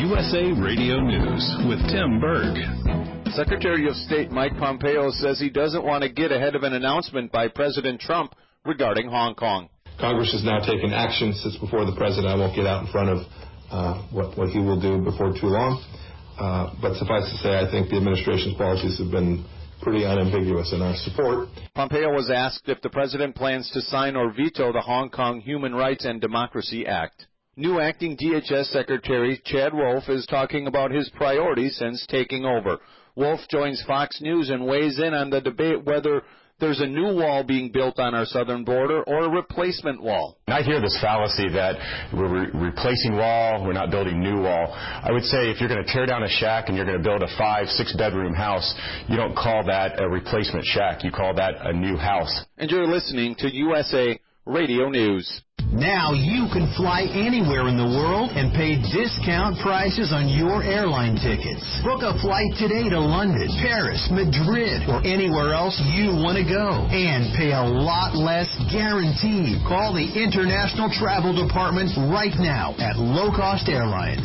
USA Radio News with Tim Berg. Secretary of State Mike Pompeo says he doesn't want to get ahead of an announcement by President Trump regarding Hong Kong. Congress has now taken action since before the president. I won't get out in front of what he will do before too long. But suffice to say, I think the administration's policies have been pretty unambiguous in our support. Pompeo was asked if the president plans to sign or veto the Hong Kong Human Rights and Democracy Act. New acting DHS Secretary Chad Wolf is talking about his priorities since taking over. Wolf joins Fox News and weighs in on the debate whether there's a new wall being built on our southern border or a replacement wall. I hear this fallacy that we're replacing wall, we're not building new wall. I would say if you're going to tear down a shack and you're going to build a 5-6 bedroom house, you don't call that a replacement shack. You call that a new house. And you're listening to USA Radio News. Now you can fly anywhere in the world and pay discount prices on your airline tickets. Book a flight today to London, Paris, Madrid, or anywhere else you want to go. And pay a lot less guaranteed. Call the International Travel Department right now at Low Cost Airlines.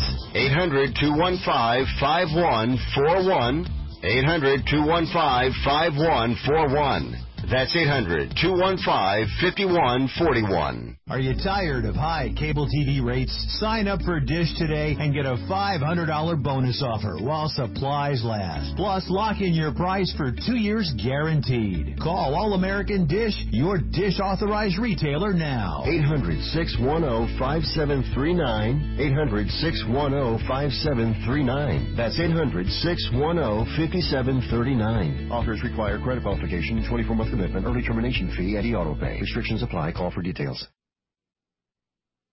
800-215-5141. 800-215-5141. That's 800-215-5141. Are you tired of high cable TV rates? Sign up for Dish today and get a $500 bonus offer while supplies last. Plus, lock in your price for 2 years guaranteed. Call All American Dish, your Dish authorized retailer now. 800-610-5739. 800-610-5739. That's 800-610-5739. Offers require credit qualification, 24-month commitment, early termination fee, and e-auto pay. Restrictions apply. Call for details.